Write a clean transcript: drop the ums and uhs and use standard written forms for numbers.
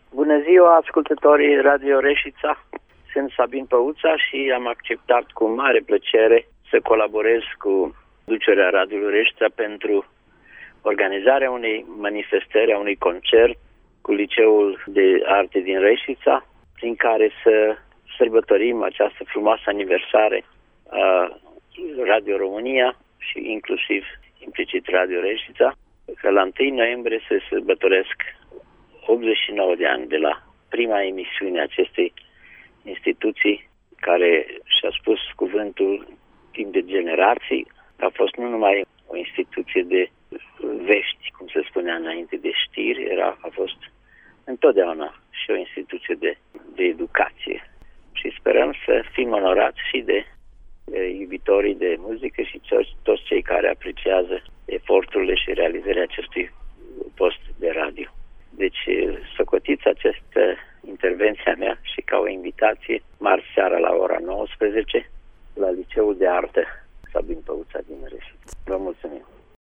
Bună ziua, ascultătorii Radio Reșița. Sunt Sabin Păuța și am acceptat cu mare plăcere să colaborez cu ducerea Radioului Reșița pentru organizarea unei manifestări, a unui concert cu Liceul de Arte din Reșița, prin care să sărbătorim această frumoasă aniversare a Radio România și inclusiv implicit Radio Reșița, că la 1 noiembrie se sărbătoresc 89 de ani de la prima emisiune a acestei instituții care și-a spus cuvântul timp de generații. A fost nu numai o instituție de vești, cum se spunea înainte, de știri, a fost întotdeauna și o instituție de educație. Și sperăm să fim onorați și de iubitorii de muzică și toți cei care apreciază eforturile și realizarea acestui post de radio. Deci, socotiți această intervenția mea și ca o invitație, marți seara la ora 19,